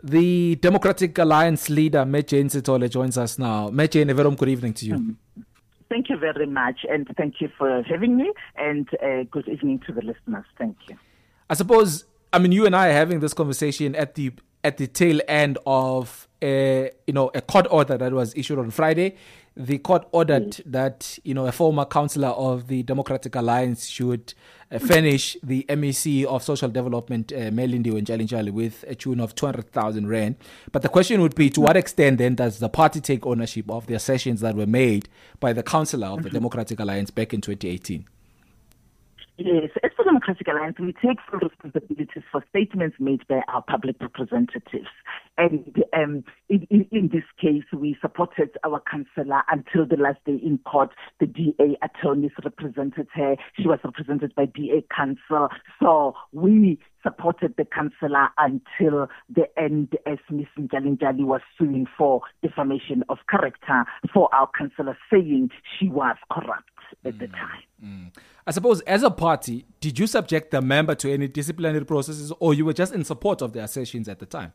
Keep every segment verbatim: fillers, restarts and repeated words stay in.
The Democratic Alliance leader, Mejane Sithole, joins us now. Mejane, a very good evening to you. Mm. Thank you very much, and thank you for having me, and uh, good evening to the listeners. Thank you. I suppose, I mean, you and I are having this conversation at the at the tail end of a, you know, a court order that was issued on Friday. The court ordered yes. that, you know, a former councillor of the Democratic Alliance should uh, furnish the M E C of Social Development, uh, Melindiwe Ntshalintshali, with a tune of two hundred thousand rand. But the question would be, to what extent then does the party take ownership of the assertions that were made by the councillor of the mm-hmm. Democratic Alliance back in twenty eighteen? Yes, as for the Democratic Alliance, we take full responsibilities for statements made by our public representatives. And um, in, in, in this case, we supported our councillor until the last day in court. The D A attorneys represented her. She was represented by D A counsel. So we supported the councillor until the end, as Miz Ntshalintshali was suing for defamation of character for our councillor, saying she was corrupt at mm. the time. Mm. I suppose, as a party, did you subject the member to any disciplinary processes, or you were just in support of the assertions at the time?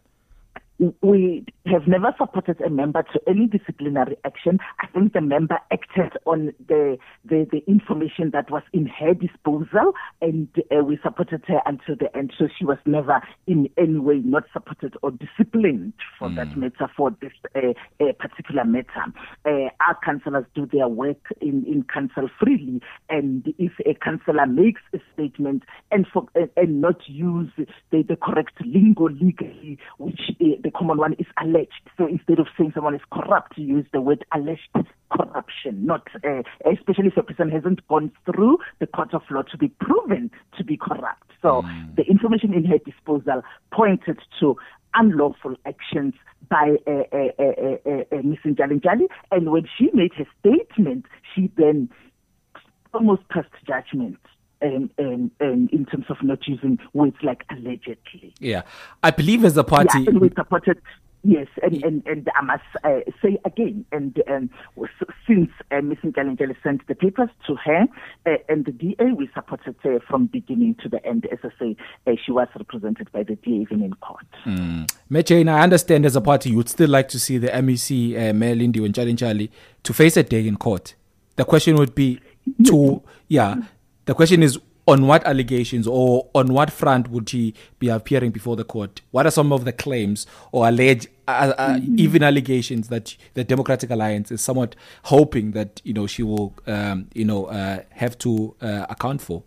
We have never supported a member to any disciplinary action. I think the member acted on the the, the information that was in her disposal, and uh, we supported her until the end. So she was never in any way not supported or disciplined for mm. that matter, for this uh, uh, particular matter. Uh, our councillors do their work in, in council freely, and if a councillor makes a statement and for, uh, and not use the, the correct lingo legally, which uh, the common one is alleged. So instead of saying someone is corrupt, you use the word alleged corruption, not uh, especially if a person hasn't gone through the court of law to be proven to be corrupt. So mm. the information in her disposal pointed to unlawful actions by uh, uh, uh, uh, uh, Miz Ntshalintshali, and when she made her statement, she then almost passed judgment. Um, um, um, in terms of not using words like allegedly. Yeah, I believe as a party... Yeah, and we supported... Yes, and, and, and I must uh, say again, and um, since uh, Miz Ntshalintshali sent the papers to her uh, and the D A, we supported her from beginning to the end. As I say, uh, she was represented by the D A even in court. Mm. Mejane, I understand as a party you would still like to see the M E C, uh, Melindiwe Ntshalintshali, to face a day in court. The question would be to... yeah. The question is, on what allegations or on what front would she be appearing before the court? What are some of the claims or alleged, uh, uh, mm-hmm. even allegations that the Democratic Alliance is somewhat hoping that, you know, she will, um, you know, uh, have to uh, account for?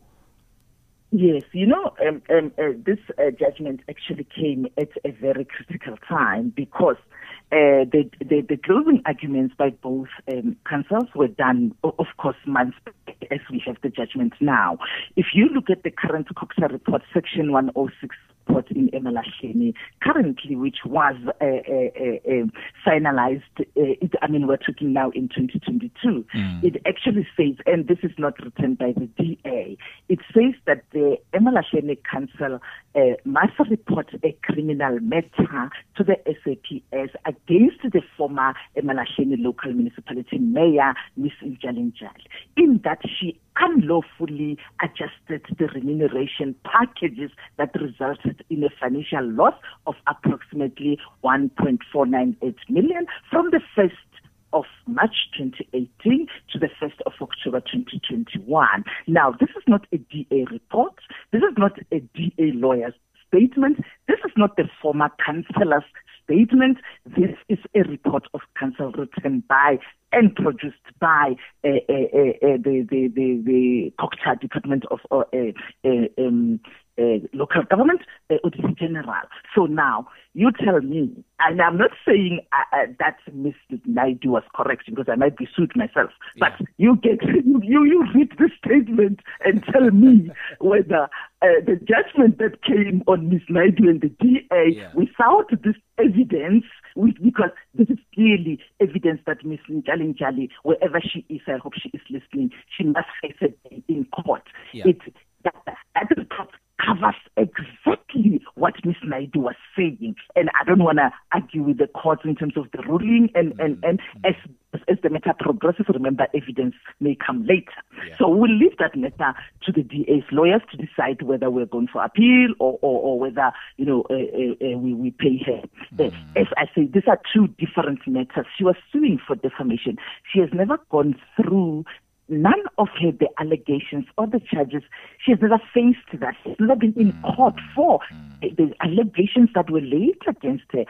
Yes, you know, um, um, uh, this uh, judgment actually came at a very critical time because uh, the, the the closing arguments by both um, councils were done, of course, months back, as we have the judgment now. If you look at the current COGTA report, section one oh six report in Emalahleni, currently, which was uh, uh, uh, uh, finalized, uh, it, I mean, we're talking now in twenty twenty-two, mm. it actually says, and this is not written by the D A, it says that the Emalahleni Council uh, must report a criminal matter to the S A P S against the former Emalahleni local municipality mayor, Miz Ntshalintshali, in that she unlawfully adjusted the remuneration packages that resulted in a financial loss of approximately one point four nine eight million from the first of March twenty eighteen to the first of October twenty twenty-one. Now, this is not a D A report. This is not a D A lawyer's statement. This is not the former councillor's statement. This is a report of council written by and produced by uh, uh, uh, the, the, the, the COGTA Department of uh, uh, um, uh, Local Government, uh, Auditor General. So now, you tell me, and I'm not saying uh, uh, that Miz Naidu was correct because I might be sued myself, yeah. but you get you, you read the statement and tell me whether uh, the judgment that came on Miz Naidu and the D A yeah. without this evidence, with, because this is clearly evidence that Miz Ntshalintshali, wherever she is, I hope she is listening, she must face it in court. Yeah. It, that, that report covers exactly what Miz Naidu was saying. And I don't want to argue with the courts in terms of the ruling, and, mm-hmm. and, and as as the matter progresses, remember, evidence may come later. Yeah. So we'll leave that matter to the D A's lawyers to decide whether we're going for appeal or, or, or whether, you know, uh, uh, uh, we, we pay her. Mm. Uh, as I say, these are two different matters. She was suing for defamation. She has never gone through none of her, the allegations or the charges. She has never faced that. She's never been in court for the allegations that were laid against her.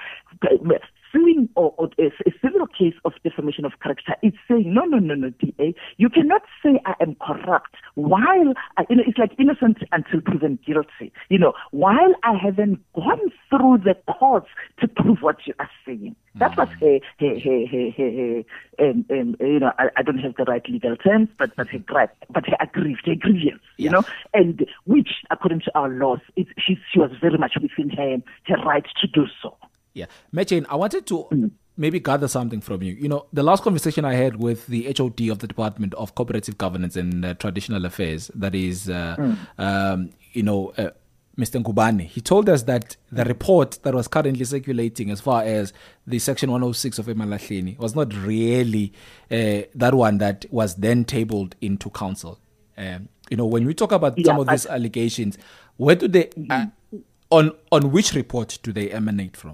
Suing or, or a, a civil case of defamation of character, it's saying, no, no, no, no, D A, you cannot say I am corrupt while, I, you know, it's like innocent until proven guilty. You know, while I haven't gone through the courts to prove what you are saying. That was her, her, her, her, her, her um, um, you know, I, I don't have the right legal terms, but, but her gripe, but her aggrieved, her grievance, you yeah. know, and which, according to our laws, it, she, she was very much within her, her right to do so. Yeah. Mejane, I wanted to mm. maybe gather something from you. You know, the last conversation I had with the H O D of the Department of Cooperative Governance and uh, Traditional Affairs, that is, uh, mm. um, you know, uh, Mister Ngubane, he told us that the report that was currently circulating as far as the Section one oh six of Emalahleni was not really uh, that one that was then tabled into council. Um, you know, when we talk about yeah, some of these allegations, where do they, uh, on on which report do they emanate from?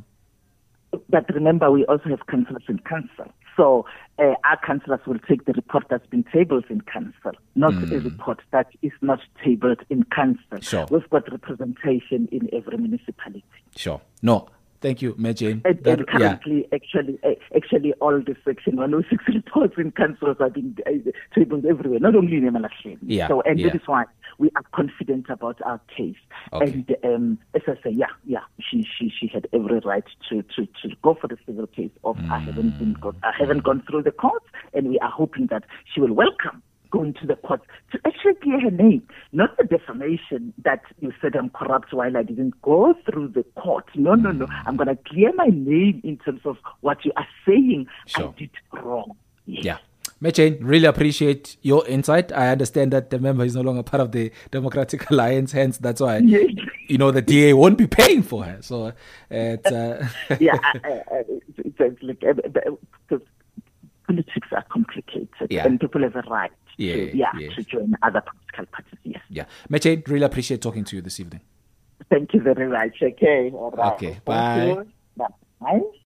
But remember, we also have councillors in council. So uh, our councillors will take the report that's been tabled in council, not mm. a report that is not tabled in council. Sure. We've got representation in every municipality. Sure. No. Thank you, Mejane. And, that, and currently, yeah. actually, uh, actually, all the Section one oh six reports in councils are being uh, tabled everywhere, not only in Emalahleni. Yeah. So, and yeah. that is why we are confident about our case. Okay. And um, as I say, yeah, yeah, she she she had every right to, to, to go for the civil case. Of mm. I haven't been go- I haven't gone through the courts, and we are hoping that she will welcome going to the court to actually clear her name, not the defamation that you said I'm corrupt while I didn't go through the court. No, no, no. I'm going to clear my name in terms of what you are saying sure. I did wrong. Yes. Yeah. Mejane, really appreciate your insight. I understand that the member is no longer part of the Democratic Alliance, hence that's why, yes. you know, the D A won't be paying for her. So, uh, it's... Uh... yeah, I, I, I, it's, it's like, uh, politics are complicated, yeah. and people have a right yeah, to, yeah, yes. to join other political parties. Yes. Yeah. Mejane, really appreciate talking to you this evening. Thank you very much. Okay. All right. Okay. Bye. Bye.